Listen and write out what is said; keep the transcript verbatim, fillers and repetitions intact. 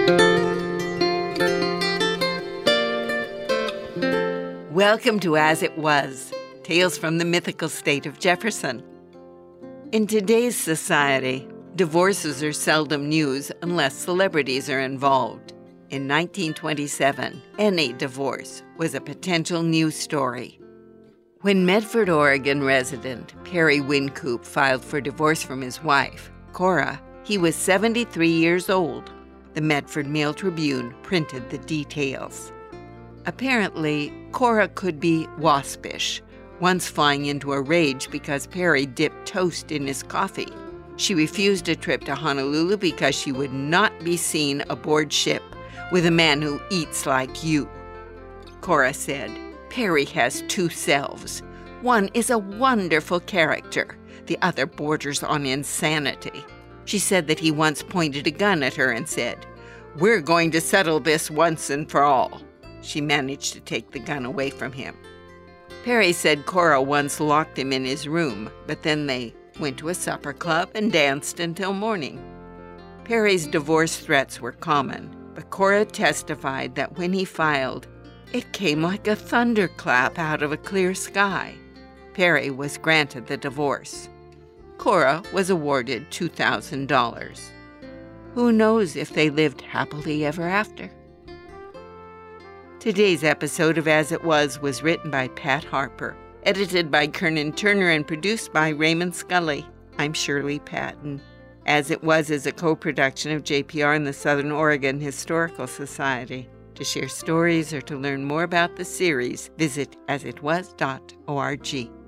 Welcome to As It Was, Tales from the Mythical State of Jefferson. In today's society, divorces are seldom news unless celebrities are involved. In nineteen twenty-seven, any divorce was a potential news story. When Medford, Oregon resident Perry Wynkoop filed for divorce from his wife, Cora, he was seventy-three years old. The Medford Mail Tribune printed the details. Apparently, Cora could be waspish, once flying into a rage because Perry dipped toast in his coffee. She refused a trip to Honolulu because she would not be seen aboard ship with a man who eats like you. Cora said, "Perry has two selves. One is a wonderful character. The other borders on insanity." She said that he once pointed a gun at her and said, "We're going to settle this once and for all." She managed to take the gun away from him. Perry said Cora once locked him in his room, but then they went to a supper club and danced until morning. Perry's divorce threats were common, but Cora testified that when he filed, it came like a thunderclap out of a clear sky. Perry was granted the divorce. Cora was awarded two thousand dollars. Who knows if they lived happily ever after? Today's episode of As It Was was written by Pat Harper, edited by Kernan Turner, and produced by Raymond Scully. I'm Shirley Patton. As It Was is a co-production of J P R and the Southern Oregon Historical Society. To share stories or to learn more about the series, visit as it was dot org.